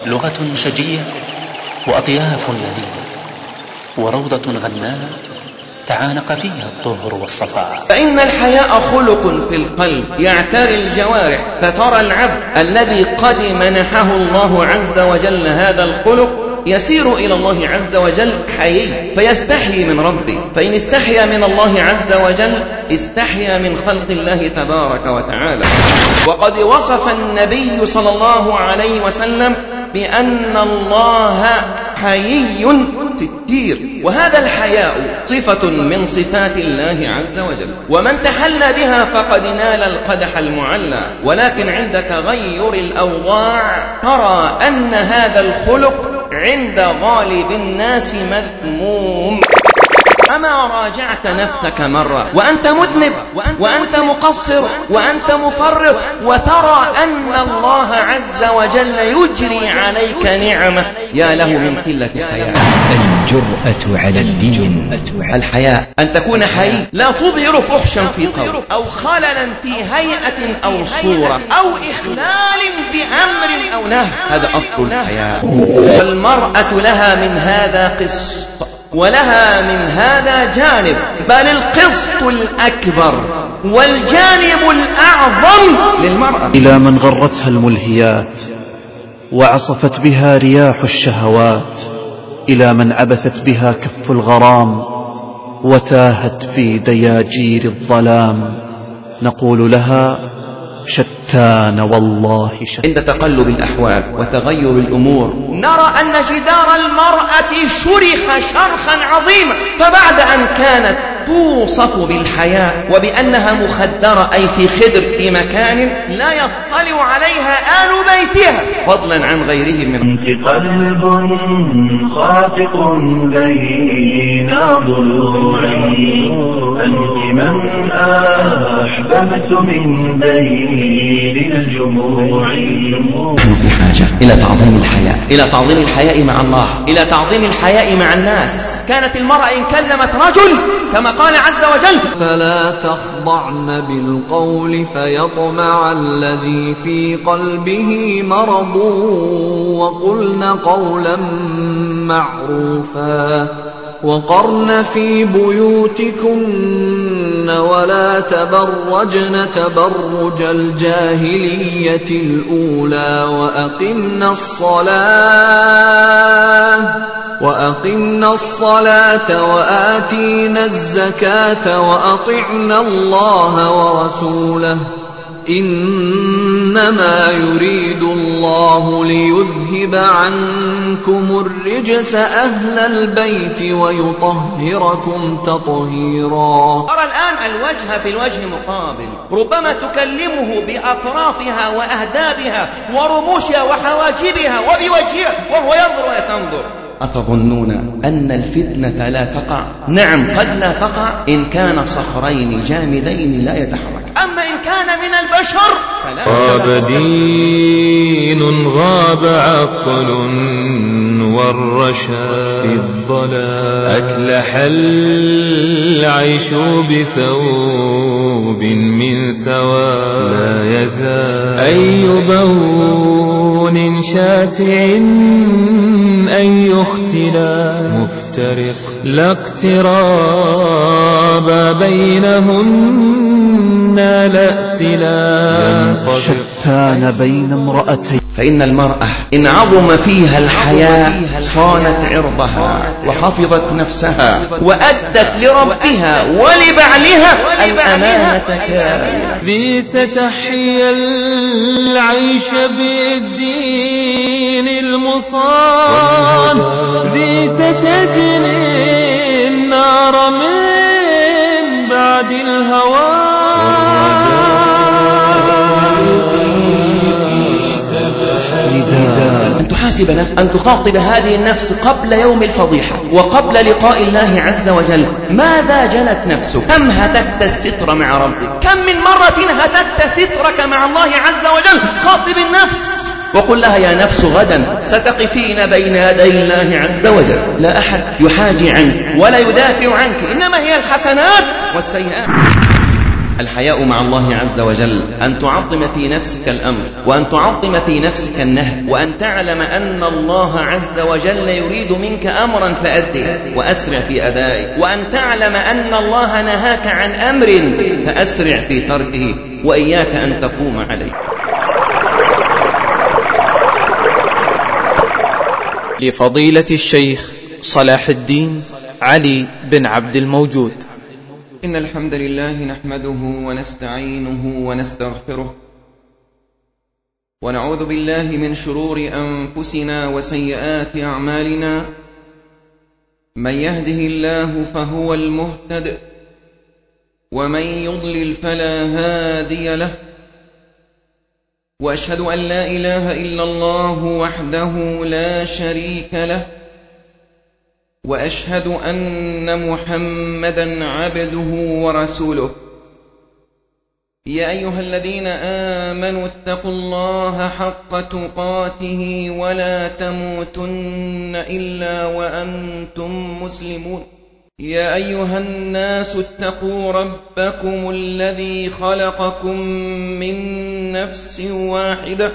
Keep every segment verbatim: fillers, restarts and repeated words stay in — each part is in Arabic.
لغة شجية وأطياف لذيذة وروضة غناء تعانق فيها الطهر والصفاء. فإن الحياء خلق في القلب يعتري الجوارح، فترى العبد الذي قد منحه الله عز وجل هذا الخلق يسير إلى الله عز وجل حيي فيستحي من ربه، فإن استحيا من الله عز وجل استحيا من خلق الله تبارك وتعالى. وقد وصف النبي صلى الله عليه وسلم بأن الله حيي ستير، وهذا الحياء صفة من صفات الله عز وجل، ومن تحلى بها فقد نال القدح المعلى. ولكن عند تغير الأوضاع ترى أن هذا الخلق عند غالب الناس مذموم. أما راجعت نفسك مرة وأنت مذنب وأنت مقصر وأنت مفرط وترى أن الله عز وجل يجري عليك نعمة؟ يا له من قلة حياء. الجرأة على الدين. الحياء أن تكون حي لا تظهر فحشا في قول أو خللا في هيئة أو صورة أو إخلال بأمر أو نهي، هذا أصل الحياء. والمرأة لها من هذا قسط ولها من هذا جانب، بل القسط الأكبر والجانب الأعظم للمرأة. إلى من غرتها الملهيات وعصفت بها رياح الشهوات، إلى من عبثت بها كف الغرام وتاهت في دياجير الظلام، نقول لها شتان والله شتان. عند تقلب الأحوال وتغير الأمور نرى أن جدار المرأة شرخ شرخا عظيما، فبعد أن كانت توصف بالحياء وبأنها مخدرة أي في خدر في مكان لا يطلع عليها آل بيتها فضلا عن غيرهم من أنت قلب خافق بين ضلوعي، أنت من أحببت من بين الجموع. في حاجة إلى تعظيم الحياء، إلى تعظيم الحياء مع الله، إلى تعظيم الحياء مع الناس. كانت المرأة إن كلمت رجل كما قال عز وجل: فلا تخضعن بالقول فيطمع الذي في قلبه مرض وقلن قولا معروفا وقرن في بيوتكن ولا تبرجن تبرج الجاهلية الأولى وأقمنا الصلاة وأقمنا الصلاة وآتينا الزكاة وأطعنا الله ورسوله إنما يريد الله ليذهب عنكم الرجس أهل البيت ويطهركم تطهيرا. ترى الآن الوجه في الوجه مقابل، ربما تكلمه بأطرافها وأهدابها ورموشها وحواجبها وبوجهها وهو ينظر ويتنظر. أتظنون أن الفتنة لا تقع؟ نعم قد لا تقع إن كان صخرين جامدين لا يتحرك، أما إن كان من البشر فلا. غاب دين غاب عقل والرشاد في الضلال، أكلح العيش بثوب من سواد لا يزال أي بون شاسع أي اختلاف مفترق لا اقتراب بينهن لا ائتلاف شتان بين امرأتين. فإن المرأة إن عظم فيها الحياء صانت عرضها وحفظت نفسها وأدت لربها ولبعلها الأمانة كاملة. ذي ستحيا العيش بالدين المصان، ذي ستجني النار من بعد الهوان. أن تحاسب نفسك، أن تخاطب هذه النفس قبل يوم الفضيحة وقبل لقاء الله عز وجل. ماذا جنت نفسك؟ كم هتكت الستر مع ربك؟ كم من مرة هتكت سترك مع الله عز وجل؟ خاطب النفس وقل لها: يا نفس غدا ستقفين بين يدي الله عز وجل، لا أحد يحاجي عنك ولا يدافع عنك، إنما هي الحسنات والسيئات. الحياء مع الله عز وجل أن تعظم في نفسك الأمر، وأن تعظم في نفسك النهي، وأن تعلم أن الله عز وجل يريد منك أمرا فأده وأسرع في أدائه، وأن تعلم أن الله نهاك عن أمر فأسرع في تركه، وإياك أن تقوم عليه. لفضيلة الشيخ صلاح الدين علي بن عبد الموجود. إن الحمد لله نحمده ونستعينه ونستغفره، ونعوذ بالله من شرور أنفسنا وسيئات أعمالنا. من يهده الله فهو المهتد، ومن يضلل فلا هادي له، وأشهد أن لا إله إلا الله وحده لا شريك له، وأشهد أن محمدًا عبده ورسوله. يا أيها الذين آمنوا اتقوا الله حق تقاته ولا تموتن إلا وأنتم مسلمون. يا أيها الناس اتقوا ربكم الذي خلقكم من نفس واحدة،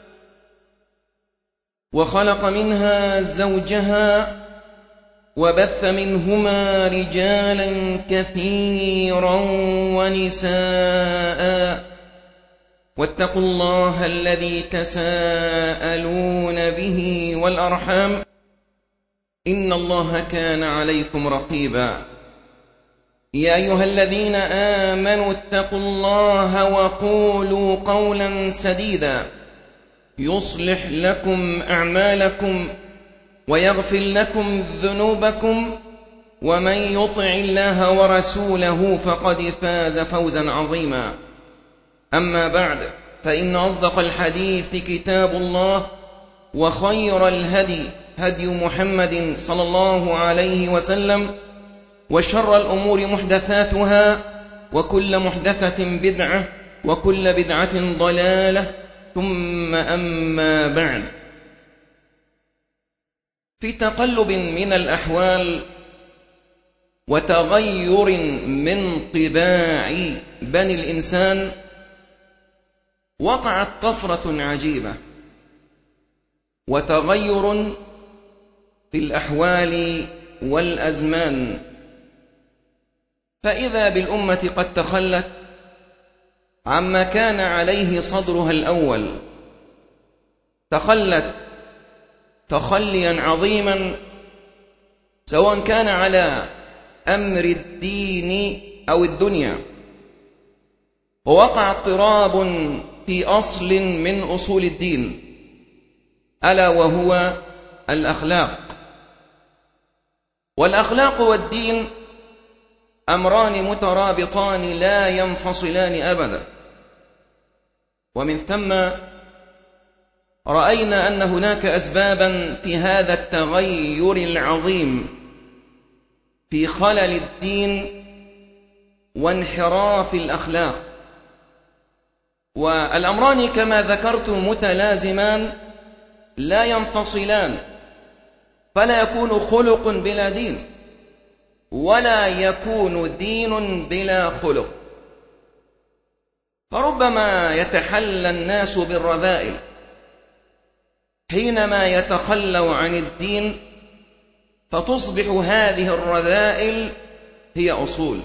وخلق منها زوجها، وبث منهما رجالا كثيرا ونساء، واتقوا الله الذي تساءلون به والأرحام، إن الله كان عليكم رقيبا. يا أيها الذين آمنوا اتقوا الله وقولوا قولا سديدا يصلح لكم أعمالكم ويغفر لكم ذنوبكم، ومن يطع الله ورسوله فقد فاز فوزا عظيما. أما بعد، فإن أصدق الحديث كتاب الله، وخير الهدي هدي محمد صلى الله عليه وسلم، وشر الأمور محدثاتها، وكل محدثة بدعة، وكل بدعة ضلالة، ثم أما بعد. في تقلب من الأحوال وتغير من طباع بني الإنسان، وقعت طفرة عجيبة وتغير في الأحوال والأزمان، فإذا بالأمة قد تخلت عما كان عليه صدرها الأول، تخلت تخليا عظيما، سواء كان على أمر الدين أو الدنيا، ووقع اضطراب في أصل من أصول الدين، ألا وهو الأخلاق. والأخلاق والدين أمران مترابطان لا ينفصلان أبدا، ومن ثم رأينا أن هناك أسبابا في هذا التغير العظيم، في خلل الدين وانحراف الأخلاق. والأمران كما ذكرت متلازمان لا ينفصلان، فلا يكون خلق بلا دين، ولا يكون دين بلا خلق. فربما يتحلى الناس بالرذائل حينما يتخلوا عن الدين، فتصبح هذه الرذائل هي أصول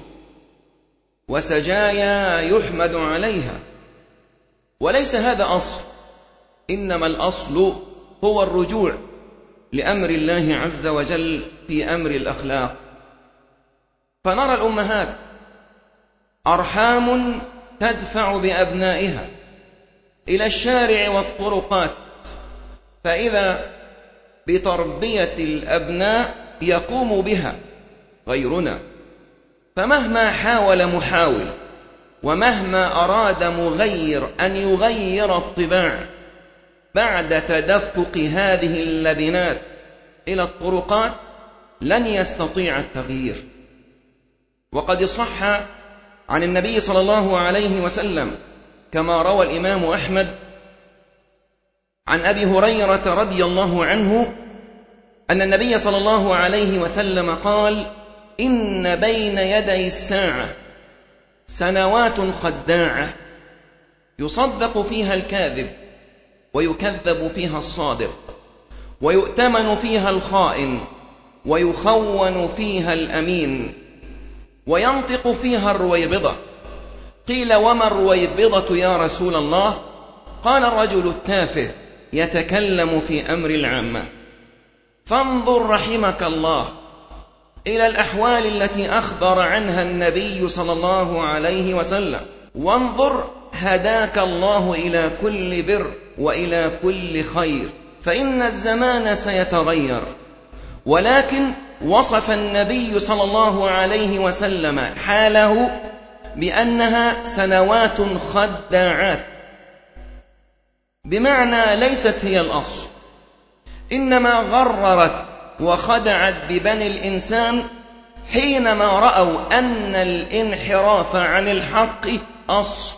وسجايا يحمد عليها، وليس هذا أصل، إنما الأصل هو الرجوع لأمر الله عز وجل في أمر الأخلاق. فنرى الأمهات أرحام تدفع بأبنائها إلى الشارع والطرقات، فإذا بتربية الأبناء يقوم بها غيرنا، فمهما حاول محاول ومهما أراد مغير أن يغير الطباع، بعد تدفق هذه اللبنات إلى الطرقات لن يستطيع التغيير. وقد صح عن النبي صلى الله عليه وسلم كما روى الإمام أحمد عن أبي هريرة رضي الله عنه أن النبي صلى الله عليه وسلم قال: إن بين يدي الساعة سنوات خداعة يصدق فيها الكاذب ويكذب فيها الصادق، ويؤتمن فيها الخائن ويخون فيها الأمين، وينطق فيها الرويبضة. قيل: وما الرويبضة يا رسول الله؟ قال: الرجل التافه يتكلم في أمر العامة. فانظر رحمك الله إلى الأحوال التي أخبر عنها النبي صلى الله عليه وسلم، وانظر هداك الله إلى كل بر وإلى كل خير، فإن الزمان سيتغير. ولكن وصف النبي صلى الله عليه وسلم حاله بأنها سنوات خداعات، بمعنى ليست هي الأصل، إنما غررت وخدعت ببني الإنسان حينما رأوا أن الانحراف عن الحق أصل،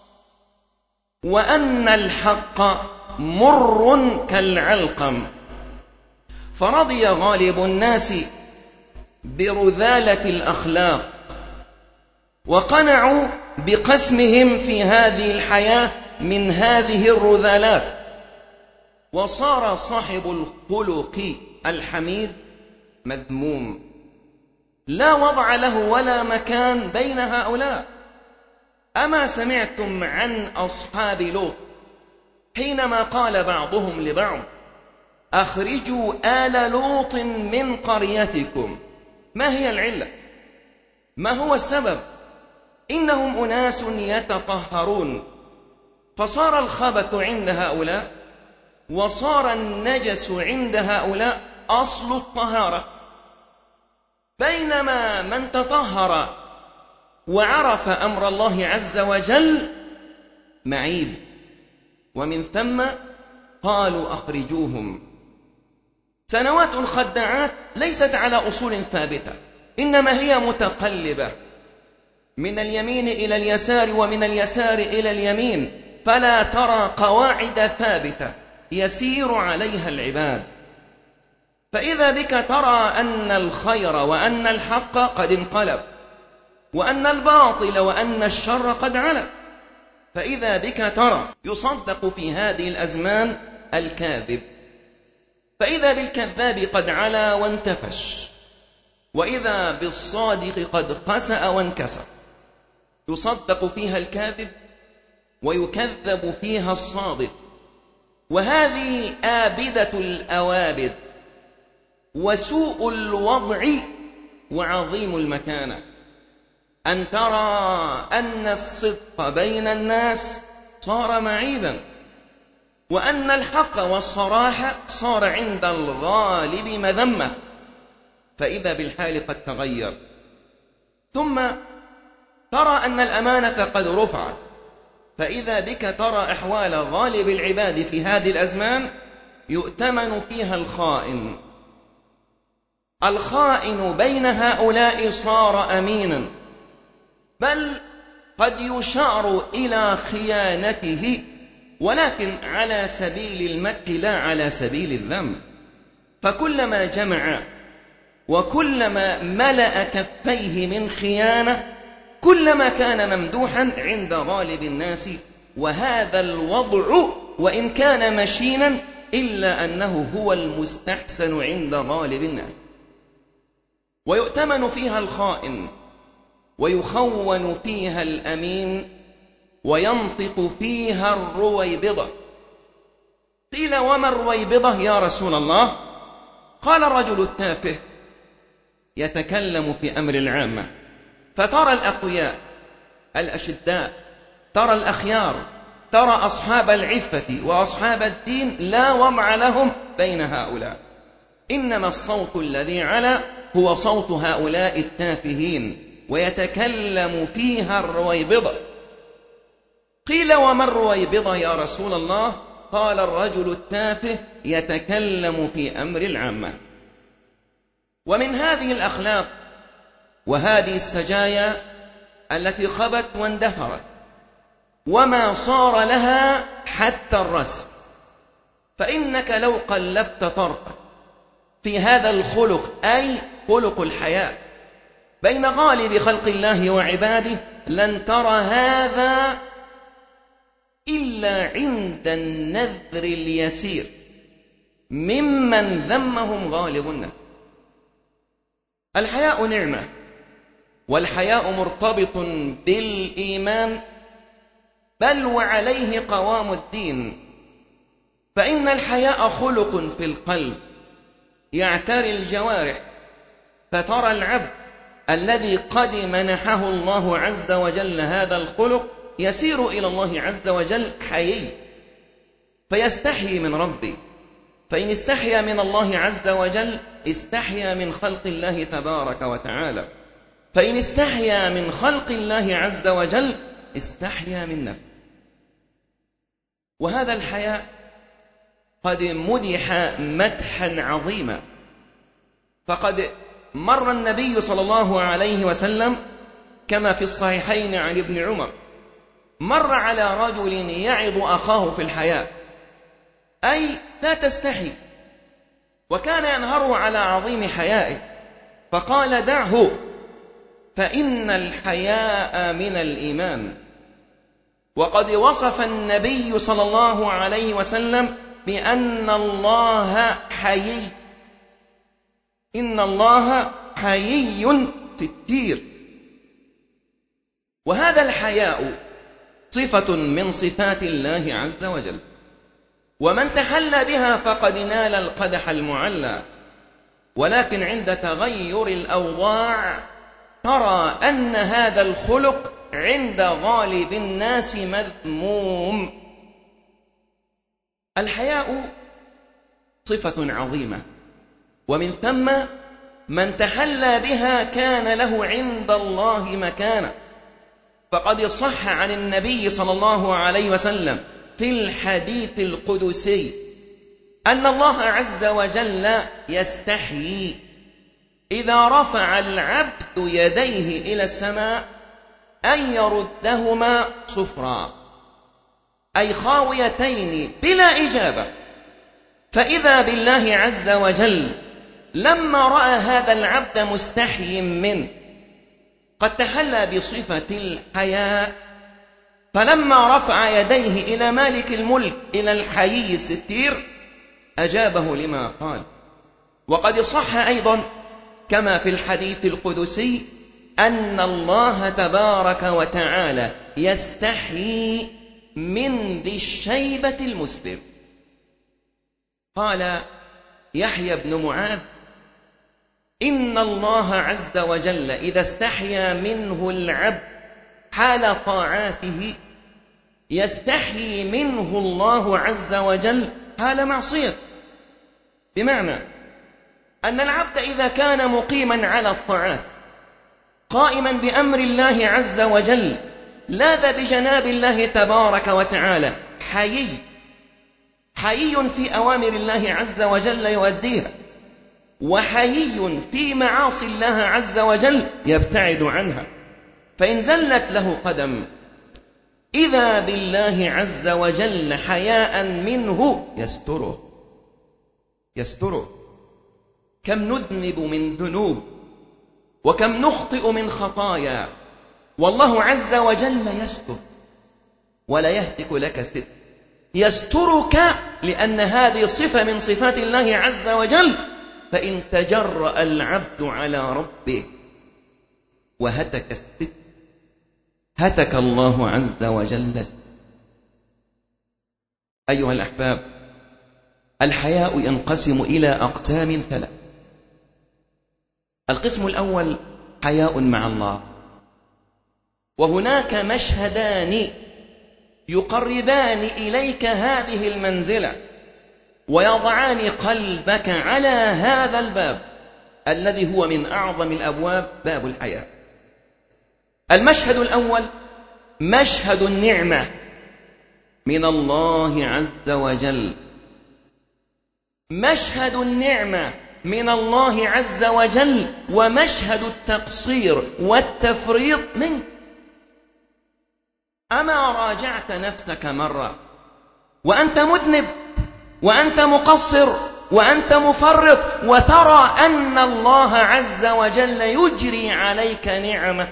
وأن الحق مر كالعلقم. فرضي غالب الناس برذالة الأخلاق، وقنعوا بقسمهم في هذه الحياة من هذه الرذالات، وصار صاحب الخلق الحميد مذموم، لا وضع له ولا مكان بين هؤلاء. أما سمعتم عن أصحاب لوط حينما قال بعضهم لبعض: أخرجوا آل لوط من قريتكم؟ ما هي العلة؟ ما هو السبب؟ إنهم أناس يتطهرون. فصار الخبث عند هؤلاء وصار النجس عند هؤلاء أصل الطهارة، بينما من تطهر وعرف أمر الله عز وجل معيب، ومن ثم قالوا أخرجوهم. سنوات الخداعات ليست على أصول ثابتة، إنما هي متقلبة من اليمين إلى اليسار ومن اليسار إلى اليمين، فلا ترى قواعد ثابتة يسير عليها العباد. فإذا بك ترى أن الخير وأن الحق قد انقلب، وأن الباطل وأن الشر قد على. فإذا بك ترى يصدق في هذه الأزمان الكاذب، فإذا بالكذاب قد علا وانتفش، وإذا بالصادق قد قسأ وانكسر. يصدق فيها الكاذب ويكذب فيها الصادق، وهذه آبدة الأوابد وسوء الوضع وعظيم المكانة، أن ترى أن الصدق بين الناس صار معيبا، وأن الحق والصراحة صار عند الغالب مذمة. فإذا بالحال قد تغير. ثم ترى أن الأمانة قد رفعت، فإذا بك ترى أحوال غالب العباد في هذه الأزمان يؤتمن فيها الخائن. الخائن بين هؤلاء صار أمينا، بل قد يشار إلى خيانته، ولكن على سبيل المدح لا على سبيل الذم. فكلما جمع وكلما ملأ كفيه من خيانة كلما كان ممدوحا عند غالب الناس. وهذا الوضع وإن كان مشينا إلا أنه هو المستحسن عند غالب الناس. ويؤتمن فيها الخائن ويخون فيها الأمين وينطق فيها الرويبضة. قيل: وما الرويبضة يا رسول الله؟ قال: الرجل التافه يتكلم في أمر العامة، فترى الأقوياء الأشداء، ترى الأخيار، ترى أصحاب العفة وأصحاب الدين لا وضع لهم بين هؤلاء، إنما الصوت الذي علا هو صوت هؤلاء التافهين، ويتكلم فيها الرويبضة. قيل: وما الرويبضة يا رسول الله؟ قال: الرجل التافه يتكلم في أمر العامة. ومن هذه الأخلاق وهذه السجايا التي خبت واندثرت وما صار لها حتى الرسم، فإنك لو قلبت طرفك في هذا الخلق، أي خلق الحياة بين غالب خلق الله وعباده لن ترى هذا إلا عند النذر اليسير ممن ذمهم غالب الناس. الحياء نعمة، والحياء مرتبط بالإيمان، بل وعليه قوام الدين. فإن الحياء خلق في القلب يعتري الجوارح، فترى العبد الذي قد منحه الله عز وجل هذا الخلق يسير إلى الله عز وجل حيي، فيستحيي من ربه. فإن استحيا من الله عز وجل استحيا من خلق الله تبارك وتعالى، فإن استحيا من خلق الله عز وجل استحيا من نفسه. وهذا الحياء قد مدح مدحا عظيما، فقد مر النبي صلى الله عليه وسلم كما في الصحيحين عن ابن عمر، مر على رجل يعظ أخاه في الحياء، أي لا تستحي، وكان ينهر على عظيم حيائه، فقال دعه فإن الحياء من الإيمان. وقد وصف النبي صلى الله عليه وسلم بأن الله حيي، إن الله حيي ستير. وهذا الحياء صفة من صفات الله عز وجل، ومن تحلى بها فقد نال القدح المعلى. ولكن عند تغير الأوضاع ترى أن هذا الخلق عند غالب الناس مذموم. الحياء صفة عظيمة، ومن ثم من تحلى بها كان له عند الله مكانة. فقد صح عن النبي صلى الله عليه وسلم في الحديث القدسي أن الله عز وجل يستحيي إذا رفع العبد يديه إلى السماء أن يردهما صفرا، أي خاويتين بلا إجابة. فإذا بالله عز وجل لما رأى هذا العبد مستحي منه قد تحلى بصفة الحياء، فلما رفع يديه إلى مالك الملك إلى الحيي الستير أجابه لما قال. وقد صح أيضا كما في الحديث القدسي أن الله تبارك وتعالى يستحيي من ذي الشيبة المسلم. قال يحيى بن معاذ إن الله عز وجل إذا استحيا منه العبد حال طاعاته يستحيي منه الله عز وجل حال معصيته. بمعنى أن العبد إذا كان مقيما على الطاعات قائما بأمر الله عز وجل لاذ بجناب الله تبارك وتعالى حيي حيي في أوامر الله عز وجل يؤديها، وحيي في معاصي الله عز وجل يبتعد عنها. فإن زلت له قدم إذا بالله عز وجل حياء منه يستره يستره. كم نذنب من ذنوب وكم نخطئ من خطايا والله عز وجل يستر ولا يهتك لك ستر. يسترك لأن هذه صفة من صفات الله عز وجل. فإن تجرأ العبد على ربه وهتك الستر هتك الله عز وجل. أيها الأحباب، الحياء ينقسم إلى أقسام ثلاث. القسم الأول حياء مع الله، وهناك مشهدان يقربان إليك هذه المنزلة ويضعان قلبك على هذا الباب الذي هو من أعظم الأبواب، باب الحياء. المشهد الأول مشهد النعمة من الله عز وجل، مشهد النعمة من الله عز وجل، ومشهد التقصير والتفريط منك. أما راجعت نفسك مرة وأنت مذنب وأنت مقصر وأنت مفرط وترى أن الله عز وجل يجري عليك نعمة.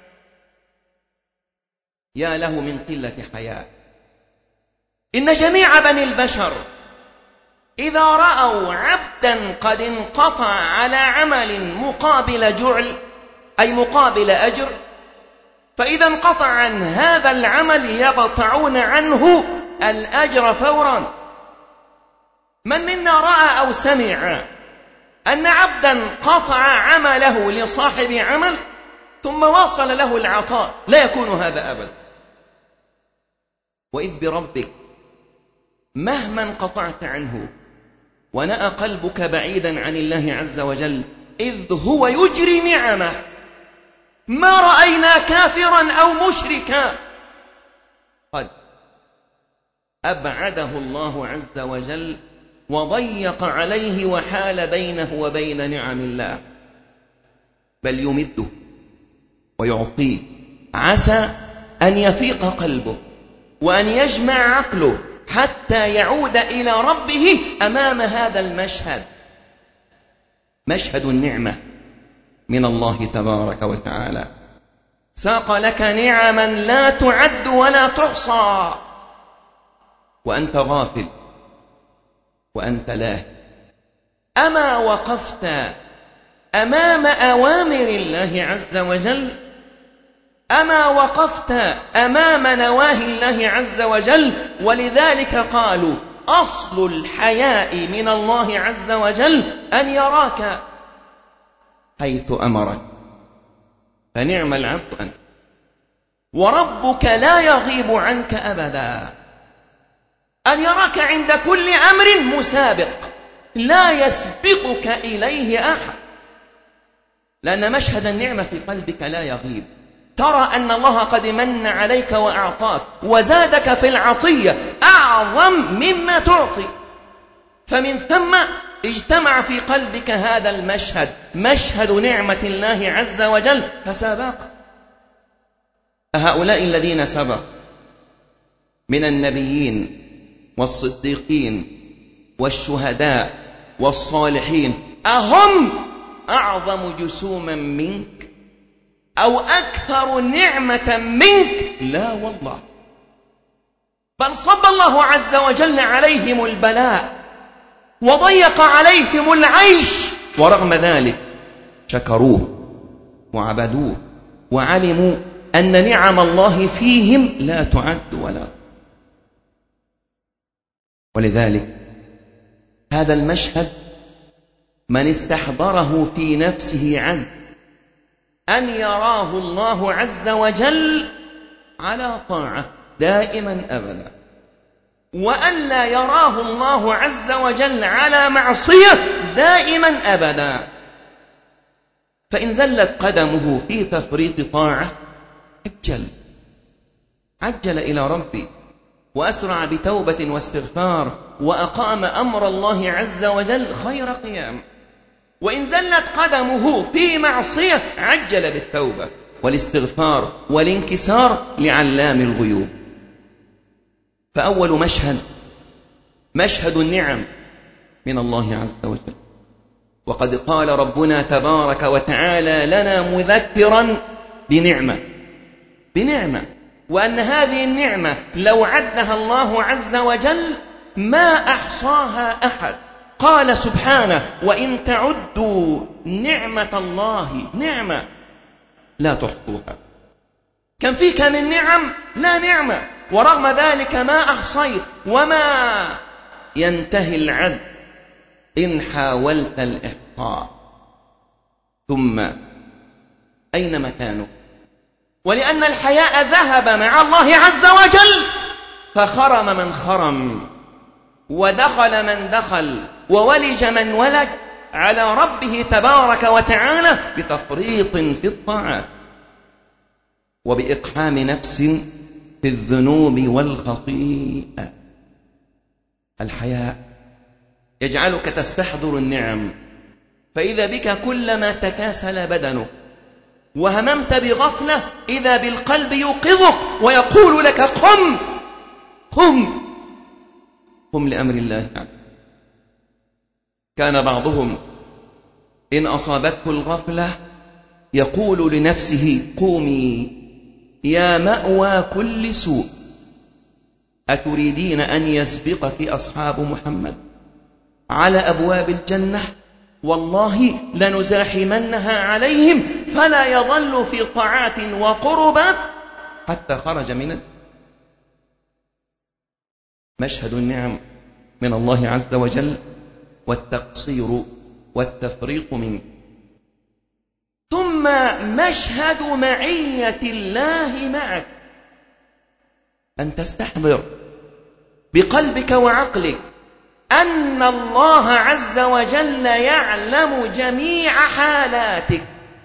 يا له من قلة حياء. إن جميع بني البشر إذا رأوا عبدا قد انقطع على عمل مقابل جعل، أي مقابل أجر، فإذا انقطع عن هذا العمل يقطعون عنه الأجر فورا. من منا رأى أو سمع أن عبدا قطع عمله لصاحب عمل ثم واصل له العطاء؟ لا يكون هذا أبدا. وإذ بربك مهما انقطعت عنه ونأى قلبك بعيدا عن الله عز وجل إذ هو يجري نعمه، ما رأينا كافرا أو مشركا قد أبعده الله عز وجل وضيق عليه وحال بينه وبين نعم الله، بل يمده ويعطيه. عسى أن يفيق قلبه وأن يجمع عقله حتى يعود إلى ربه أمام هذا المشهد، مشهد النعمة من الله تبارك وتعالى. ساق لك نعما لا تعد ولا تحصى وأنت غافل وأنت لاهٍ. أما وقفت أمام أوامر الله عز وجل؟ أما وقفت أمام نواهي الله عز وجل؟ ولذلك قالوا أصل الحياء من الله عز وجل أن يراك حيث أمرك، فنعم العبد أنت. وربك لا يغيب عنك أبدا، أن يراك عند كل أمر مسابق لا يسبقك إليه أحد، لأن مشهد النعمة في قلبك لا يغيب. ترى أن الله قد من عليك وأعطاك وزادك في العطية أعظم مما تعطي، فمن ثم اجتمع في قلبك هذا المشهد، مشهد نعمة الله عز وجل، فسابق. هؤلاء الذين سبق من النبيين والصديقين والشهداء والصالحين أهم أعظم جسوما منك أو أكثر نعمة منك؟ لا والله، بل صب الله عز وجل عليهم البلاء وضيق عليهم العيش، ورغم ذلك شكروه وعبدوه وعلموا أن نعم الله فيهم لا تعد ولا. ولذلك هذا المشهد من استحضره في نفسه عز أن يراه الله عز وجل على طاعة دائما أبدا، وأن لا يراه الله عز وجل على معصية دائما أبدا. فإن زلت قدمه في تفريط طاعة عجل عجل إلى ربي وأسرع بتوبة واستغفار وأقام أمر الله عز وجل خير قيام. وإن زلت قدمه في معصية عجل بالتوبة والاستغفار والانكسار لعلام الغيوب. فأول مشهد مشهد النعم من الله عز وجل. وقد قال ربنا تبارك وتعالى لنا مذكرا بنعمة بنعمة وأن هذه النعمة لو عدها الله عز وجل ما أحصاها أحد. قال سبحانه وإن تعدوا نعمة الله نعمة لا تحصوها. كم فيك من نعم لا نعمة، ورغم ذلك ما أحصيت، وما ينتهي العد إن حاولت الإحصاء. ثم أين مكانه؟ ولأن الحياء ذهب مع الله عز وجل فخرم من خرم ودخل من دخل وولج من ولج على ربه تبارك وتعالى بتفريط في الطاعات وبإقحام نفس في الذنوب والخطيئة. الحياء يجعلك تستحضر النعم، فإذا بك كلما تكاسل بدنك وهممت بغفلة إذا بالقلب يوقظك ويقول لك قم قم قم لأمر الله تعالى. كان بعضهم إن أصابته الغفلة يقول لنفسه قومي يا مأوى كل سوء، أتريدين أن يسبقك أصحاب محمد على أبواب الجنة؟ والله لنزاحمنها عليهم فلا يظل في طاعات وقربات حتى خرج من مشهد النعم من الله عز وجل والتقصير والتفريط منه. ثم مشهد معية الله معك، أن تستحضر بقلبك وعقلك أن الله عز وجل يعلم جميع حالاتك،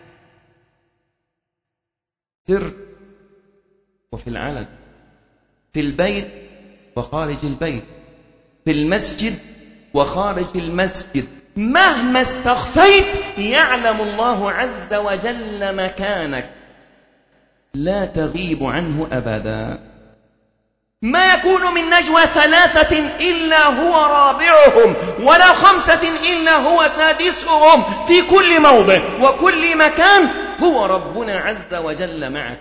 سر وفي العلن، في البيت وخارج البيت، في المسجد وخارج المسجد، مهما استخفيت يعلم الله عز وجل مكانك، لا تغيب عنه أبدا. ما يكون من نجوى ثلاثة إلا هو رابعهم، ولا خمسة إلا هو سادسهم، في كل موضع وكل مكان هو ربنا عز وجل معك.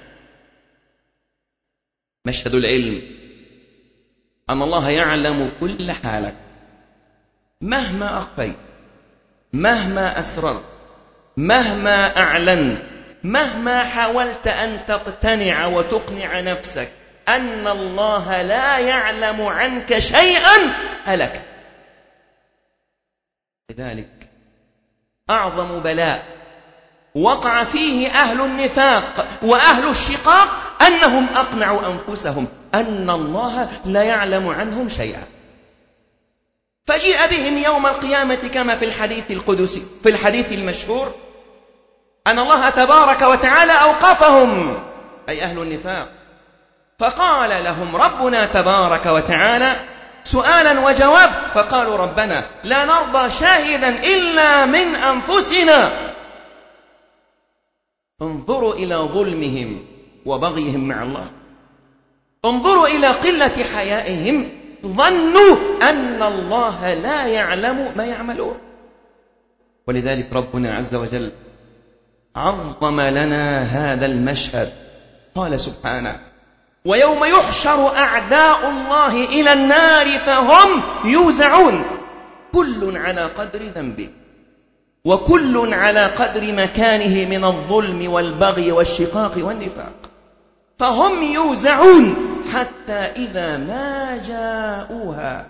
مشهد العلم أن الله يعلم كل حالك، مهما أخفيت، مهما أسررت، مهما أعلنت، مهما حاولت أن تقتنع وتقنع نفسك أن الله لا يعلم عنك شيئا هلك. لذلك أعظم بلاء وقع فيه أهل النفاق وأهل الشقاق أنهم أقنعوا أنفسهم أن الله لا يعلم عنهم شيئا، فجيء بهم يوم القيامة كما في الحديث القدسي في الحديث المشهور أن الله تبارك وتعالى أوقفهم أي أهل النفاق، فقال لهم ربنا تبارك وتعالى سؤالا وجواب، فقالوا ربنا لا نرضى شاهدا إلا من أنفسنا. انظروا إلى ظلمهم وبغيهم مع الله، انظروا إلى قلة حيائهم، ظنوا أن الله لا يعلم ما يعملون. ولذلك ربنا عز وجل عظم لنا هذا المشهد، قال سبحانه ويوم يحشر أعداء الله إلى النار فهم يوزعون، كل على قدر ذنبه وكل على قدر مكانه من الظلم والبغي والشقاق والنفاق، فهم يوزعون حتى إذا ما جاءوها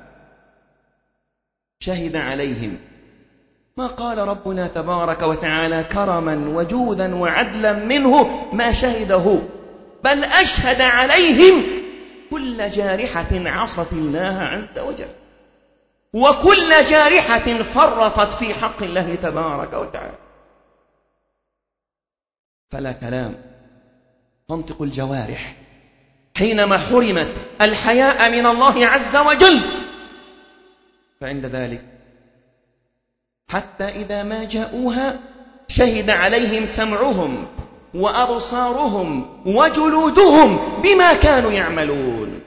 شهد عليهم، ما قال ربنا تبارك وتعالى كرما وجودا وعدلا منه ما شهده، بل أشهد عليهم كل جارحة عصت الله عز وجل، وكل جارحة فرطت في حق الله تبارك وتعالى. فلا كلام تنطق الجوارح حينما حرمت الحياء من الله عز وجل، فعند ذلك حتى إذا ما جاءوها شهد عليهم سمعهم وأبصارهم وجلودهم بما كانوا يعملون.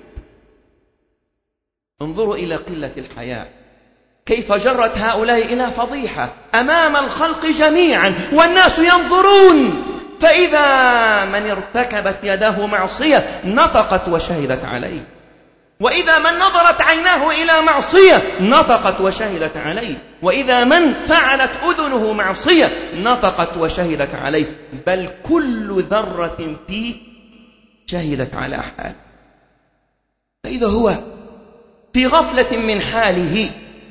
انظروا إلى قلة الحياء، كيف جرت هؤلاء إلى فضيحة أمام الخلق جميعا والناس ينظرون، فإذا من ارتكبت يداه معصية نطقت وشهدت عليه، وإذا من نظرت عيناه إلى معصية نطقت وشهدت عليه، وإذا من فعلت أذنه معصية نطقت وشهدت عليه، بل كل ذرة فيه شهدت على حال. فإذا هو في غفلة من حاله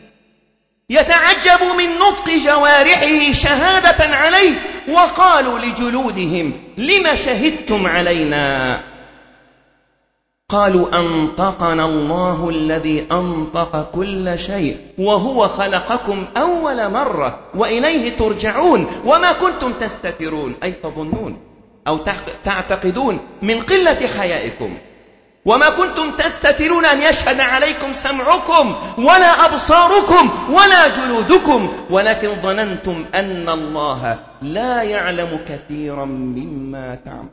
يتعجب من نطق جوارحه شهادة عليه، وقالوا لجلودهم لم شهدتم علينا؟ قالوا أنطقنا الله الذي أنطق كل شيء وهو خلقكم أول مرة وإليه ترجعون، وما كنتم تستترون أي تظنون أو تعتقدون من قلة حيائكم، وما كنتم تستترون أن يشهد عليكم سمعكم ولا أبصاركم ولا جلودكم، ولكن ظننتم أن الله لا يعلم كثيرا مما تعمل.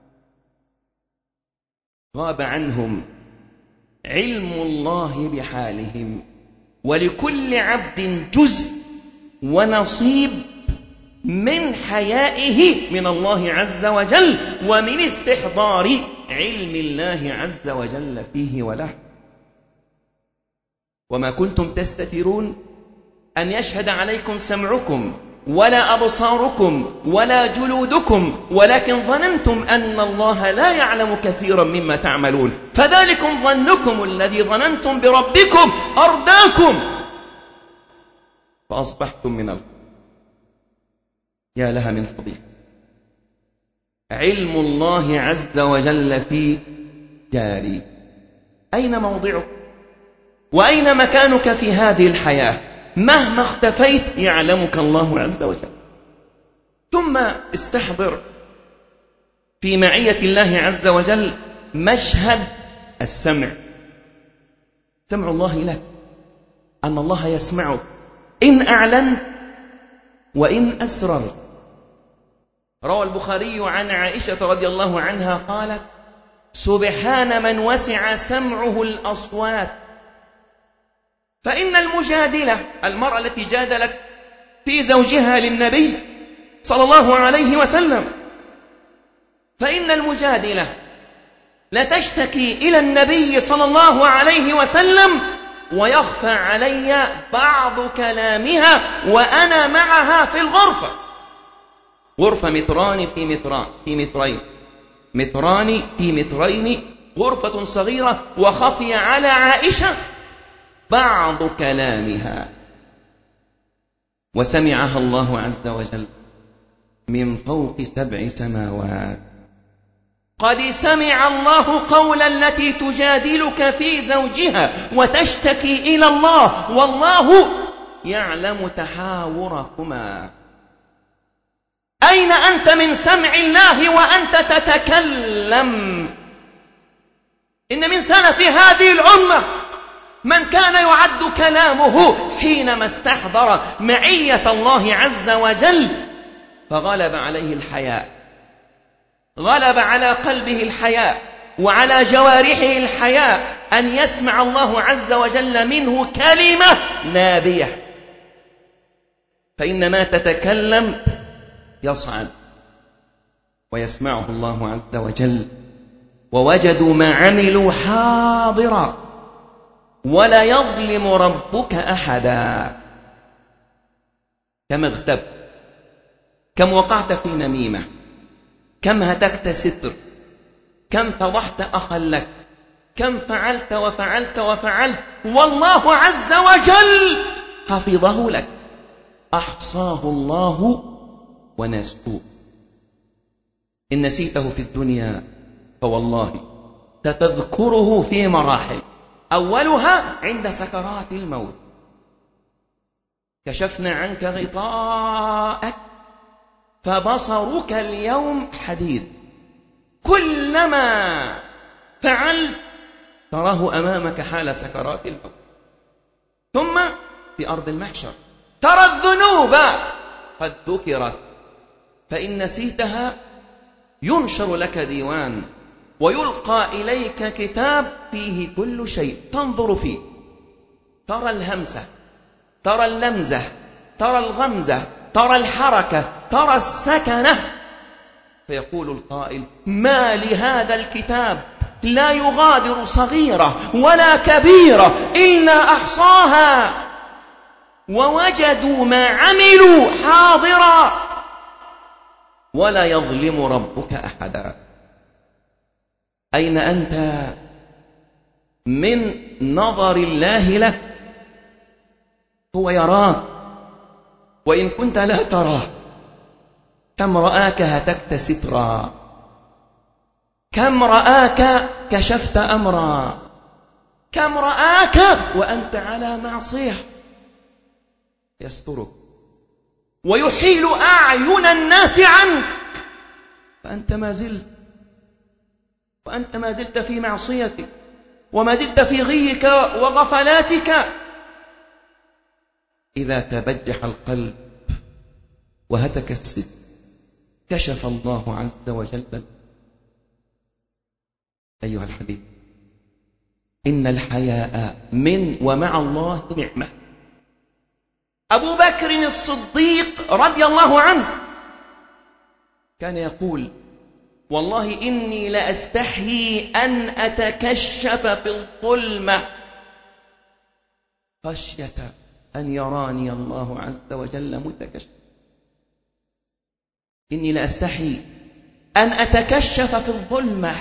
غاب عنهم علم الله بحالهم، ولكل عبد جزء ونصيب من حيائه من الله عز وجل ومن استحضار علم الله عز وجل فيه وله. وما كنتم تستترون أن يشهد عليكم سمعكم ولا أبصاركم ولا جلودكم ولكن ظننتم أن الله لا يعلم كثيرا مما تعملون فذلكم ظنكم الذي ظننتم بربكم أرداكم فأصبحتم من القوم. يا لها من فضيحة. علم الله عز وجل في جاري. أين موضعك وأين مكانك في هذه الحياة؟ مهما اختفيت يعلمك الله عز وجل. ثم استحضر في معية الله عز وجل مشهد السمع. سمع الله لك، أن الله يسمعك إن أعلنت وإن أسررت. روى البخاري عن عائشة رضي الله عنها قالت: سبحان من وسع سمعه الأصوات. فإن المجادلة، المرأة التي جادلت في زوجها للنبي صلى الله عليه وسلم، فإن المجادلة لتشتكي إلى النبي صلى الله عليه وسلم ويخفى علي بعض كلامها وأنا معها في الغرفة. غرفة متران في متران في مترين متران في مترين، غرفة صغيرة، وخفي على عائشة بعض كلامها وسمعها الله عز وجل من فوق سبع سماوات. قد سمع الله قول التي تجادلك في زوجها وتشتكي إلى الله والله يعلم تحاوركما. أين أنت من سمع الله وأنت تتكلم؟ إن من سلف هذه الأمة من كان يعد كلامه حينما استحضر معية الله عز وجل فغلب عليه الحياء، غلب على قلبه الحياء وعلى جوارحه الحياء أن يسمع الله عز وجل منه كلمة نابية. فإن ما تتكلم يصعد ويسمعه الله عز وجل. ووجدوا ما عملوا حاضرا ولا يظلم ربك أحدا. كم اغتبت، كم وقعت في نميمة، كم هتكت ستر، كم فضحت أخا لك، كم فعلت وفعلت وفعلت، والله عز وجل حفظه لك، أحصاه الله ونسوه. إن نسيته في الدنيا فوالله ستذكره في مراحل، أولها عند سكرات الموت. كشفنا عنك غطاءك فبصرك اليوم حديد. كلما فعلت تراه أمامك حال سكرات الموت. ثم في أرض المحشر ترى الذنوب قد ذكرت، فإن نسيتها ينشر لك ديوان ويلقى إليك كتاب فيه كل شيء تنظر فيه. ترى الهمسة، ترى اللمزة، ترى الغمزة، ترى الحركة، ترى السكنة. فيقول القائل: ما لهذا الكتاب لا يغادر صغيرة ولا كبيرة إلا أحصاها ووجدوا ما عملوا حاضرا ولا يظلم ربك أحدا. أين أنت من نظر الله لك؟ هو يراك وإن كنت لا تراه. كم رآك هتكت سترا، كم رآك كشفت أمرا، كم رآك وأنت على معصية يسترك ويحيل أعين الناس عنك، فأنت ما زلت وأنت ما زلت في معصيتك وما زلت في غيك وغفلاتك. إذا تبجح القلب وهتك الستر كشف الله عز وجل. أيها الحبيب، إن الحياء من ومع الله نعمة. أبو بكر الصديق رضي الله عنه كان يقول: والله إني لأستحيي أن أتكشف في الظلمة خشية أن يراني الله عز وجل متكشف. إني لأستحيي أن أتكشف في الظلمة.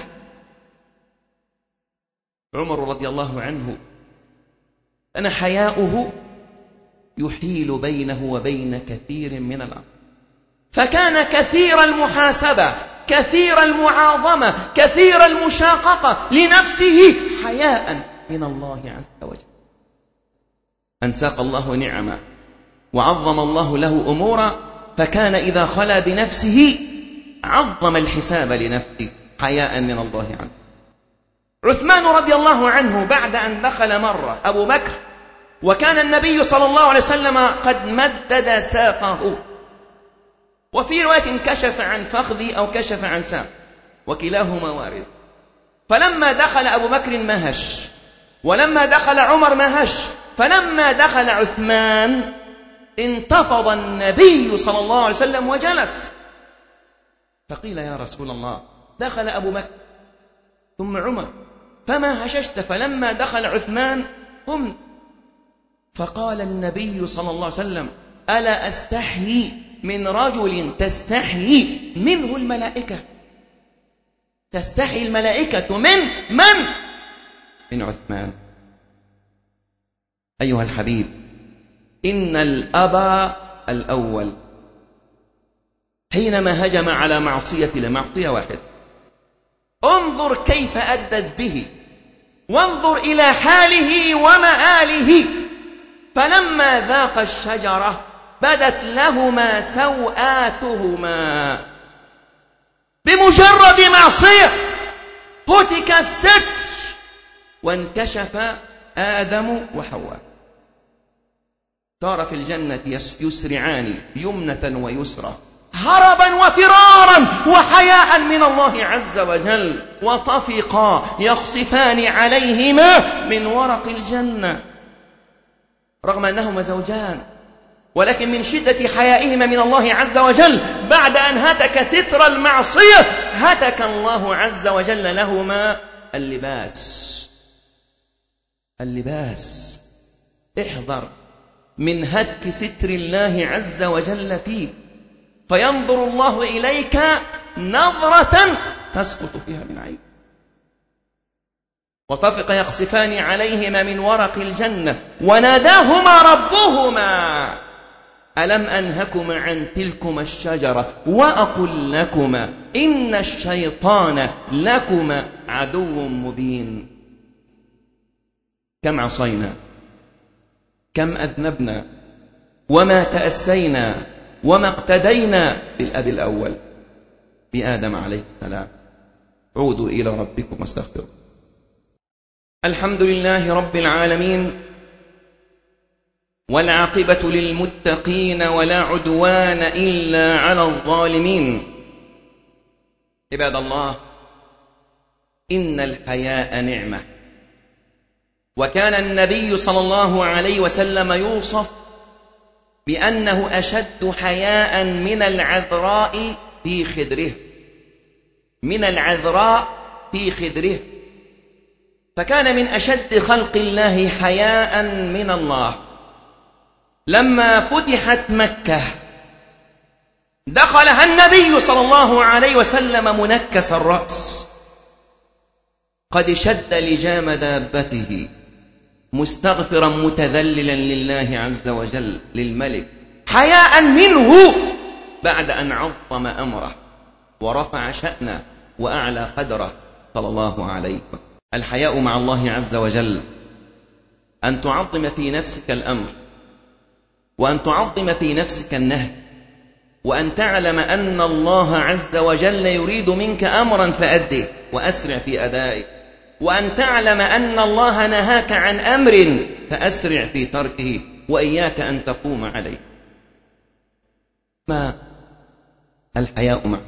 عمر رضي الله عنه أن حياؤه يحيل بينه وبين كثير من الأمر، فكان كثير المحاسبة، كثير المعاظمة، كثير المشاققة لنفسه حياء من الله عز وجل. أن ساق الله نعمة وعظم الله له أمورا، فكان إذا خلا بنفسه عظم الحساب لنفسه حياء من الله عنه. عثمان رضي الله عنه بعد أن دخل مرة أبو بكر، وكان النبي صلى الله عليه وسلم قد مدد ساقه، وفي رواية كشف عن فخذي أو كشف عن ساق، وكلاهما وارد. فلما دخل أبو بكر مهش، ولما دخل عمر مهش، فلما دخل عثمان انتفض النبي صلى الله عليه وسلم وجلس. فقيل: يا رسول الله، دخل أبو بكر ثم عمر فما هششت، فلما دخل عثمان قمت. فقال النبي صلى الله عليه وسلم: ألا أستحيي من رجل تستحيي منه الملائكة؟ تستحي الملائكة من من؟ من عثمان. أيها الحبيب، إن الأب الأول حينما هجم على معصية لمعصية واحد، انظر كيف أدت به، وانظر إلى حاله ومآله. فلما ذاق الشجرة بدت لهما سوآتهما، بمجرد معصية هتك الستر وانكشف آدم وحواء. صار في الجنة يسرعان يمنة ويسرى، هربا وفرارا وحياء من الله عز وجل، وطفقا يخصفان عليهما من ورق الجنة، رغم أنهما زوجان، ولكن من شدة حيائهما من الله عز وجل بعد أن هتك ستر المعصية هتك الله عز وجل لهما اللباس. اللباس، احذر من هتك ستر الله عز وجل فيك، فينظر الله إليك نظرة تسقط فيها من عين. وطفق يخصفان عليهما من ورق الجنة وناداهما ربهما: ألم أنهكما عن تلكما الشجرة وأقل لكما إن الشيطان لكما عدو مبين. كم عصينا، كم أذنبنا، وما تأسينا، وما اقتدينا بالأب الأول بآدم عليه السلام. عودوا إلى ربكم واستغفروا. الحمد لله رب العالمين، والعاقبة للمتقين، ولا عدوان إلا على الظالمين. عباد الله، إن الحياء نعمة، وكان النبي صلى الله عليه وسلم يوصف بأنه أشد حياء من العذراء في خدره، من العذراء في خدره. فكان من أشد خلق الله حياء من الله. لما فتحت مكة دخلها النبي صلى الله عليه وسلم منكس الرأس، قد شد لجام دابته، مستغفرا متذللا لله عز وجل للملك، حياء منه بعد أن عظم أمره ورفع شأنه وأعلى قدره صلى الله عليه وسلم. الحياء مع الله عز وجل أن تعظم في نفسك الأمر، وأن تعظم في نفسك النهي، وأن تعلم أن الله عز وجل يريد منك أمرا فأده وأسرع في أدائه، وأن تعلم أن الله نهاك عن أمر فأسرع في تركه، وإياك أن تقوم عليه. ما الحياء معه؟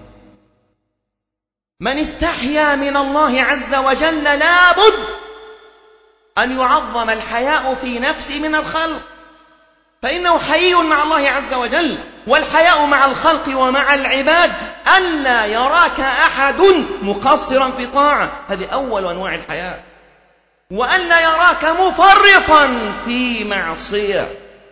من استحيا من الله عز وجل لابد أن يعظم الحياء في نفسه من الخلق. فإنه حيي مع الله عز وجل. والحياء مع الخلق ومع العباد ألا يراك أحد مقصرا في طاعة، هذه أول أنواع الحياء، وألا يراك مفرطا في معصية،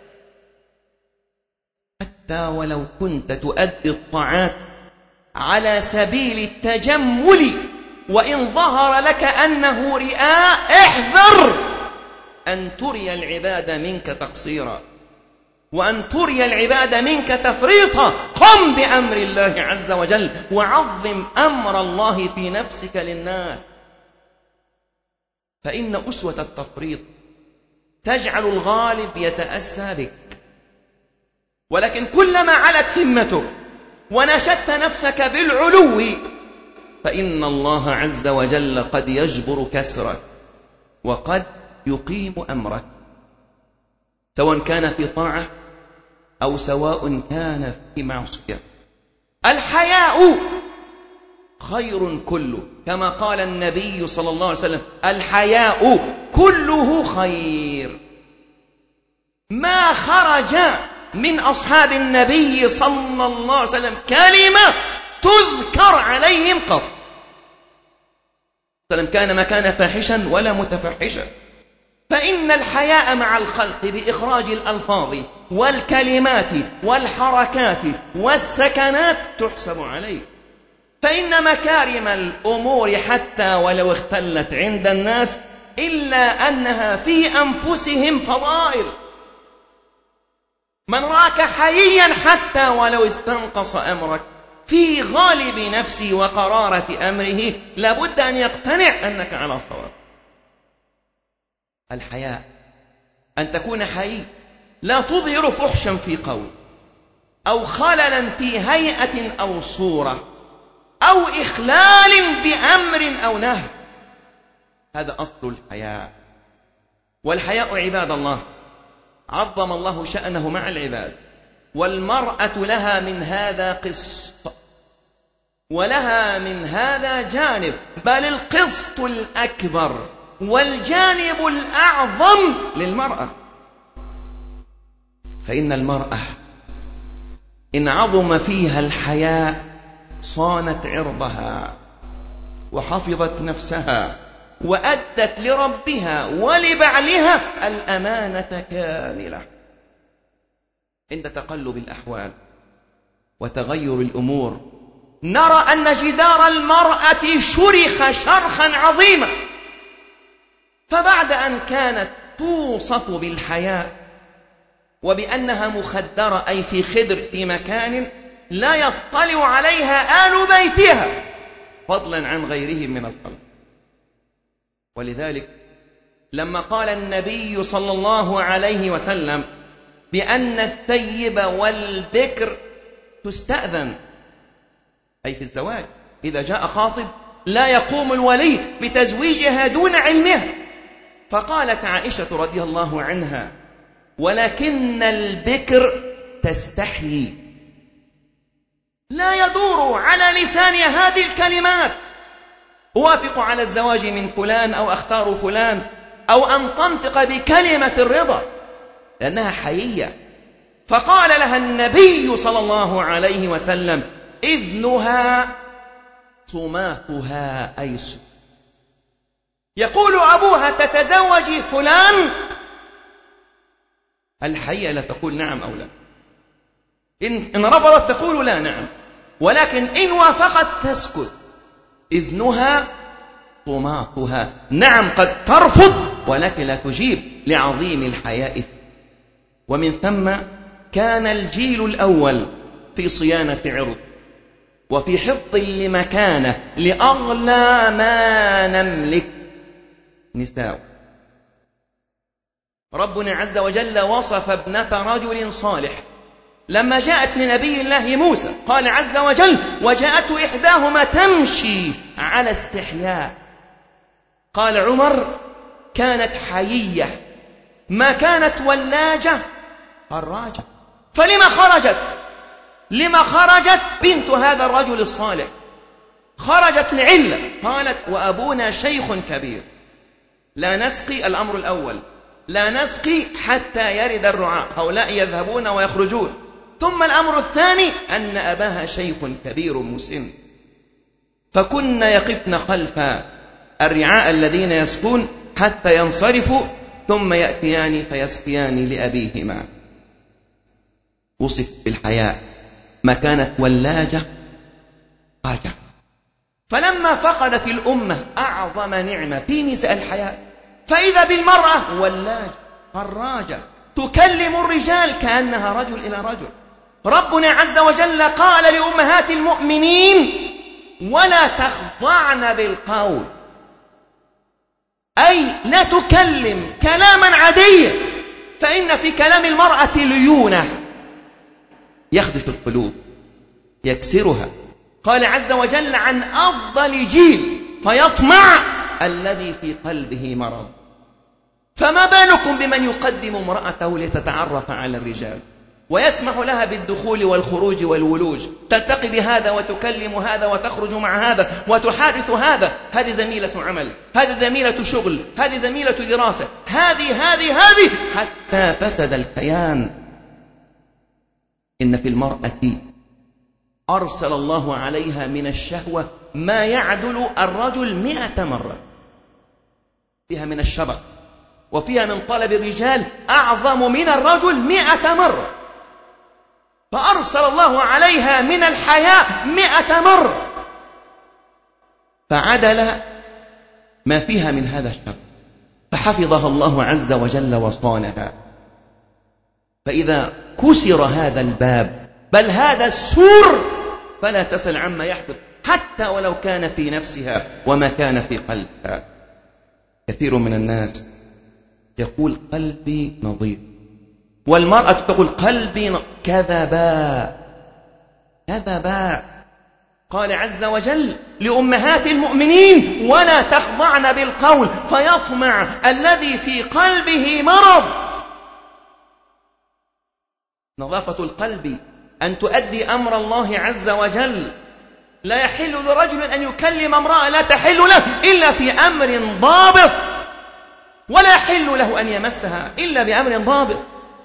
حتى ولو كنت تؤدي الطاعات على سبيل التجمل وإن ظهر لك أنه رئاء، احذر أن تري العباد منك تقصيرا وأن تري العباد منك تفريطا. قم بأمر الله عز وجل وعظم أمر الله في نفسك للناس، فإن أسوة التفريط تجعل الغالب يتأسى بك. ولكن كلما علت همتك ونشدت نفسك بالعلو فإن الله عز وجل قد يجبر كسرك وقد يقيم أمرك، سواء كان في طاعة أو سواء كان في معصية. الحياء خير كله، كما قال النبي صلى الله عليه وسلم: الحياء كله خير. ما خرج من أصحاب النبي صلى الله عليه وسلم كلمة تذكر عليهم قط. وسلم كان ما كان فاحشا ولا متفحشا. فإن الحياء مع الخلق بإخراج الألفاظ والكلمات والحركات والسكنات تحسب عليه. فإن مكارم الأمور حتى ولو اختلت عند الناس إلا أنها في أنفسهم فضائل. من راك حييا حتى ولو استنقص أمرك في غالب نفسه وقرارة أمره لابد أن يقتنع أنك على صواب. الحياء أن تكون حيي لا تظهر فحشا في قول أو خللا في هيئة أو صورة أو إخلال بأمر أو نهي، هذا أصل الحياء. والحياء عباد الله عظم الله شأنه مع العباد، والمرأة لها من هذا قسط ولها من هذا جانب، بل القسط الأكبر والجانب الأعظم للمرأة. فإن المرأة إن عظم فيها الحياء صانت عرضها وحفظت نفسها وأدت لربها ولبعلها الأمانة كاملة. عند تقلب الأحوال وتغير الأمور نرى أن جدار المرأة شرخ شرخا عظيما، فبعد أن كانت توصف بالحياء وبأنها مخدرة أي في خدر في مكان لا يطلع عليها آل بيتها فضلا عن غيرهم من الخلق. ولذلك لما قال النبي صلى الله عليه وسلم بأن الثيب والبكر تستأذن أي في الزواج، إذا جاء خاطب لا يقوم الولي بتزويجها دون علمها، فقالت عائشة رضي الله عنها: ولكن البكر تستحيي. لا يدور على لسان هذه الكلمات أوافق على الزواج من فلان أو أختار فلان أو أن تنطق بكلمة الرضا، لأنها حيية. فقال لها النبي صلى الله عليه وسلم: إذنها صماتها أيسر. يقول أبوها: تتزوجي فلان؟ الحية لا تقول نعم أو لا، إن, إن رفضت تقول لا نعم، ولكن إن وافقت تسكت. إذنها صماتها، نعم قد ترفض ولكن لا تجيب لعظيم الحياء. ومن ثم كان الجيل الأول في صيانة عرض وفي حفظ لمكانه لأغلى ما نملك نساء. ربنا عز وجل وصف ابنة رجل صالح لما جاءت لنبي الله موسى، قال عز وجل: وجاءته إحداهما تمشي على استحياء. قال عمر: كانت حيية ما كانت ولاجة الراجة. فلما خرجت لما خرجت بنت هذا الرجل الصالح؟ خرجت لعلة، قالت: وأبونا شيخ كبير لا نسقي، الأمر الأول. لا نسقي حتى يرد الرعاء، هؤلاء يذهبون ويخرجون. ثم الأمر الثاني أن أباها شيخ كبير مسن، فكن يقفن خلف الرعاء الذين يسقون حتى ينصرفوا ثم يأتيان فيسقيان لأبيهما. وصف بالحياء ما كانت ولاجة قاجة. فلما فقدت الأمة أعظم نعمة في نساء الحياء، فإذا بالمرأة ولاجة فراجة تكلم الرجال كأنها رجل إلى رجل. ربنا عز وجل قال لأمهات المؤمنين: ولا تخضعن بالقول، أي لا تكلم كلاما عاديا، فإن في كلام المرأة ليونة يخدش القلوب يكسرها. قال عز وجل عن أفضل جيل فيطمع الذي في قلبه مرض. فما بالكم بمن يقدم امرأته لتتعرف على الرجال ويسمح لها بالدخول والخروج والولوج، تلتقي بهذا وتكلم هذا وتخرج مع هذا وتحادث هذا، هذه زميلة عمل، هذه زميلة شغل، هذه زميلة دراسة، هذه هذه هذه، حتى فسد الكيان. إن في المرأة أرسل الله عليها من الشهوة ما يعدل الرجل مئة مرة، فيها من الشبق وفيها من طلب الرجال أعظم من الرجل مئة مرة، فأرسل الله عليها من الحياء مئة مرة، فعدل ما فيها من هذا الشر، فحفظها الله عز وجل وصانها. فإذا كسر هذا الباب بل هذا السور فلا تسل عما يحدث حتى ولو كان في نفسها وما كان في قلبها. كثير من الناس يقول قلبي نظيف، والمرأة تقول قلبي ن... كذبا كذبا. قال عز وجل لأمهات المؤمنين: ولا تخضعن بالقول فيطمع الذي في قلبه مرض. نظافة القلب أن تؤدي أمر الله عز وجل. لا يحل لرجل أن يكلم امرأة لا تحل له إلا في أمر ضابط، ولا يحل له أن يمسها إلا بأمر ضابط.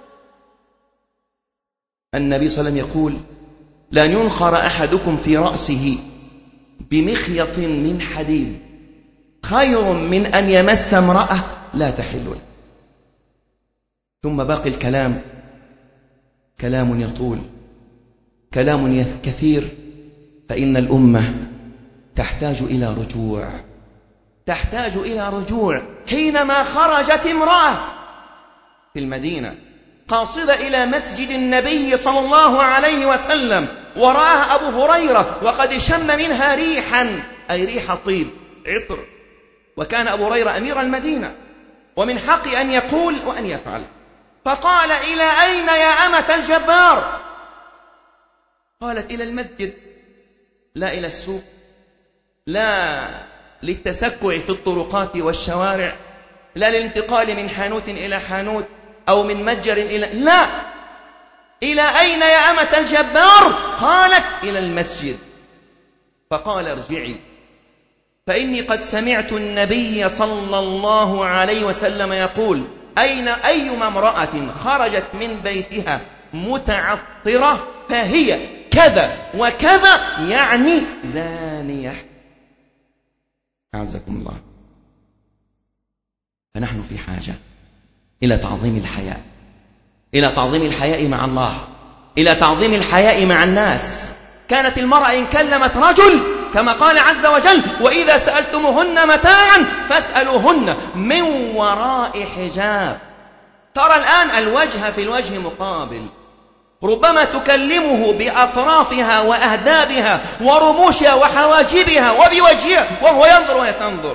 النبي صلى الله عليه وسلم يقول: لن ينخر أحدكم في رأسه بمخيط من حديد خير من أن يمس امرأة لا تحل له. ثم باقي الكلام كلام يطول، كلام كثير، فإن الأمة تحتاج إلى رجوع، تحتاج إلى رجوع. حينما خرجت امرأة في المدينة قاصدة إلى مسجد النبي صلى الله عليه وسلم، ورآها أبو هريرة وقد شم منها ريحا، أي ريح طيب عطر، وكان أبو هريرة أمير المدينة ومن حق أن يقول وأن يفعل. فقال: إلى أين يا أمة الجبار؟ قالت: إلى المسجد. لا إلى السوق، لا للتسكع في الطرقات والشوارع، لا للانتقال من حانوت إلى حانوت أو من متجر إلى، لا، إلى أين يا أمة الجبار؟ قالت: إلى المسجد. فقال: ارجعي، فإني قد سمعت النبي صلى الله عليه وسلم يقول: أين أيما امرأة خرجت من بيتها متعطرة فهي كذا وكذا، يعني زانية. أعزكم الله. فنحن في حاجة إلى تعظيم الحياء، إلى تعظيم الحياء مع الله، إلى تعظيم الحياء مع الناس. كانت المرأة إن كلمت رجل كما قال عز وجل: وإذا سألتموهن متاعا فاسألوهن من وراء حجاب. ترى الآن الوجه في الوجه مقابل، ربما تكلمه بأطرافها وأهدابها ورموشها وحواجبها وبوجهها وهو ينظر وهي تنظر.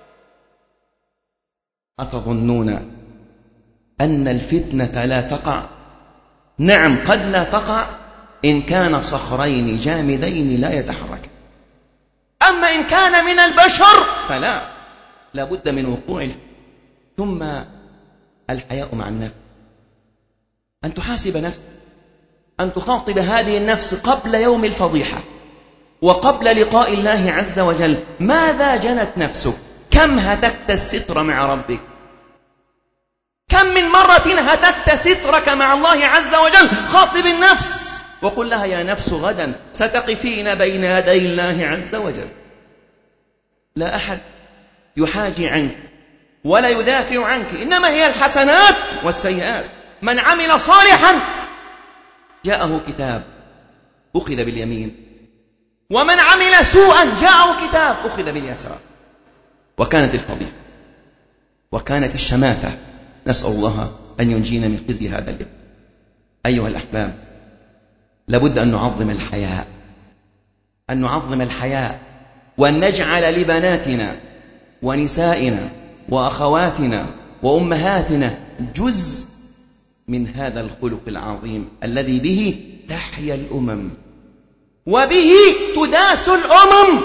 أتظنون أن الفتنة لا تقع؟ نعم، قد لا تقع إن كان صخرين جامدين لا يتحرك، أما إن كان من البشر فلا، لا بد من وقوع الفتنة. ثم الحياء مع النفس، أن تحاسب نفسك، أن تخاطب هذه النفس قبل يوم الفضيحة وقبل لقاء الله عز وجل. ماذا جنت نفسك؟ كم هتكت الستر مع ربك؟ كم من مرة هتكت سترك مع الله عز وجل؟ خاطب النفس وقل لها يا نفس غدا ستقفين بين يدي الله عز وجل، لا أحد يحاجي عنك ولا يدافع عنك، إنما هي الحسنات والسيئات. من عمل صالحا جاءه كتاب أخذ باليمين، ومن عمل سوءا جاءه كتاب أخذ باليسار. وكانت الفضيحة وكانت الشماتة، نسأل الله أن ينجينا من خزي هذا اليوم. أيها الأحباب، لابد أن نعظم الحياء، أن نعظم الحياء، وأن نجعل لبناتنا ونسائنا وأخواتنا وأمهاتنا جزء من هذا الخلق العظيم الذي به تحيا الأمم وبه تداس الأمم.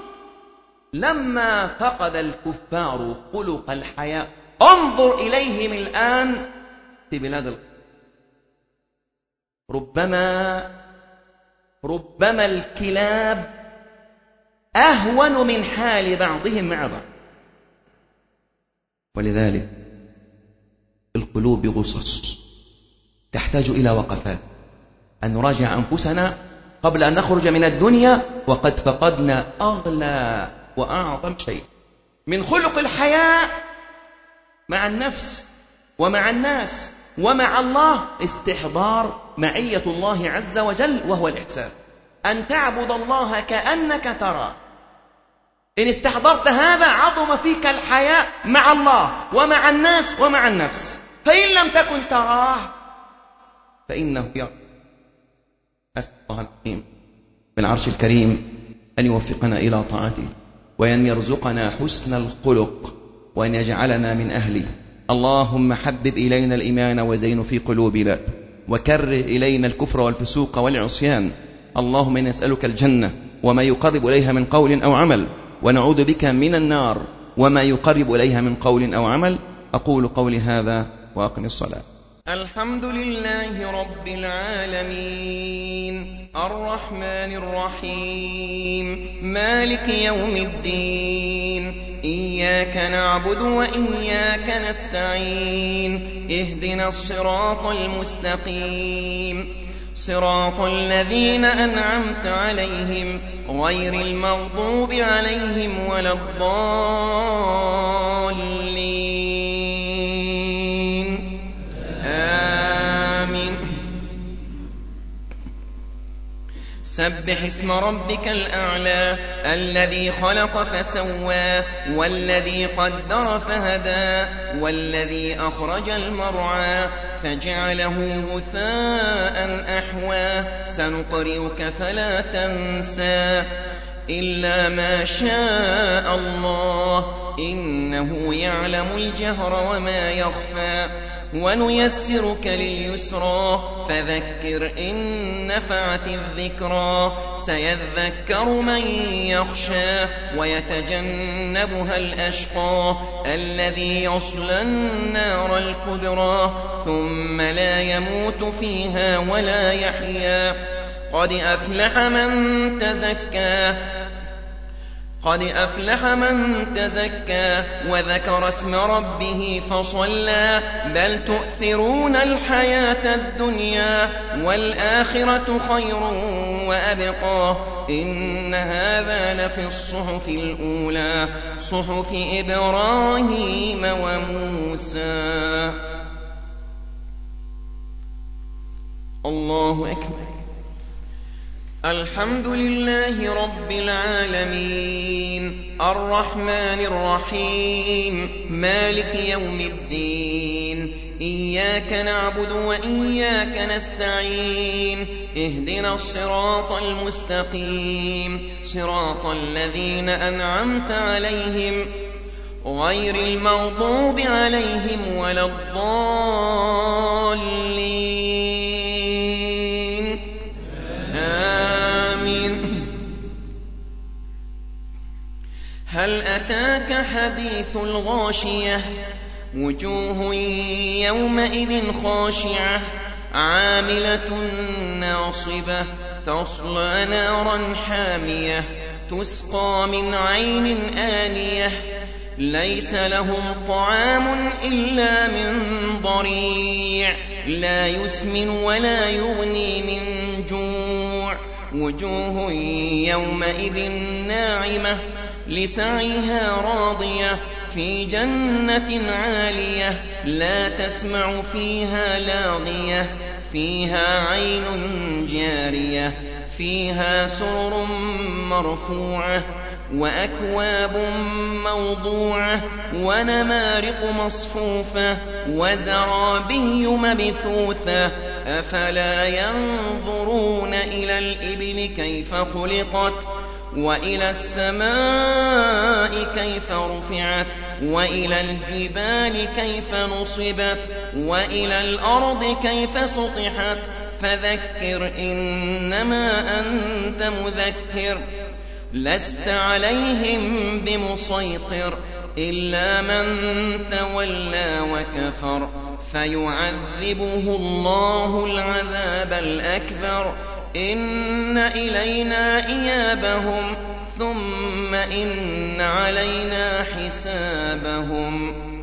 لما فقد الكفار خلق الحياء انظر إليهم الآن في بلاد الأرض، ربما ربما الكلاب أهون من حال بعضهم مع بعض. ولذلك القلوب غصص تحتاج إلى وقفات، أن نراجع أنفسنا قبل أن نخرج من الدنيا وقد فقدنا أغلى وأعظم شيء من خلق الحياة مع النفس ومع الناس ومع الله، استحضار معية الله عز وجل، وهو الإحسان، أن تعبد الله كأنك تراه. إن استحضرت هذا عظم فيك الحياء مع الله ومع الناس ومع النفس. فإن لم تكن تراه فإنه يرى. أسأل الله العظيم بالعرش الكريم أن يوفقنا إلى طاعته، وأن يرزقنا حسن الخلق، وأن يجعلنا من أهله. اللهم حبب إلينا الإيمان وزين في قلوبنا، وكره إلينا الكفر والفسوق والعصيان. اللهم نسألك الجنة وما يقرب إليها من قول أو عمل، ونعوذ بك من النار وما يقرب إليها من قول أو عمل. أقول قولي هذا وأقم الصلاة. الحمد لله رب العالمين، الرحمن الرحيم، مالك يوم الدين، إياك نعبد وإياك نستعين، اهدنا الصراط المستقيم، صراط الذين أنعمت عليهم غير المغضوب عليهم ولا الضالين، آمين. سبح اسم ربك الأعلى الذي خلق فسوى، والذي قدر فهدى، والذي أخرج المرعى فجعله غثاء أحوى. سنقرئك فلا تنسى إلا ما شاء الله، إنه يعلم الجهر وما يخفى. ونيسرك لليسرى فذكر إن نفعت الذكرى. سيذكر من يخشى ويتجنبها الأشقى الذي يصلى النار الكبرى ثم لا يموت فيها ولا يحيا. قد أفلح من تزكى قد أفلح من تزكى وذكر اسم ربه فصلى. بل تؤثرون الحياة الدنيا والآخرة خير وأبقى. إن هذا لفي الصحف الأولى، صحف إبراهيم وموسى. الله أكبر. الحمد لله رب العالمين، الرحمن الرحيم، مالك يوم الدين، إياك نعبد وإياك نستعين، اهدنا الصراط المستقيم، صراط الذين أنعمت عليهم غير المغضوب عليهم ولا الضالين، آمين. هل أتاك حديث الغاشية؟ وجوه يومئذ خاشعة عاملة ناصبة تصلى نارا حامية تسقى من عين آنية ليس لهم طعام إلا من ضريع ضريع لا يسمن ولا يغني من جوع وجوه يومئذ ناعمة لسعيها راضية في جنة عالية لا تسمع فيها لاغية فيها عين جارية فيها سرر مرفوعة وأكواب موضوعة ونمارق مصفوفة وزرابي مبثوثة أفلا ينظرون إلى الإبل كيف خلقت وإلى السماء كيف رفعت وإلى الجبال كيف نصبت وإلى الأرض كيف سطحت فذكر إنما أنت مذكر لست عليهم بمسيطر إلا من تولى وكفر فيعذبه الله العذاب الأكبر إن إلينا إيابهم ثم إن علينا حسابهم.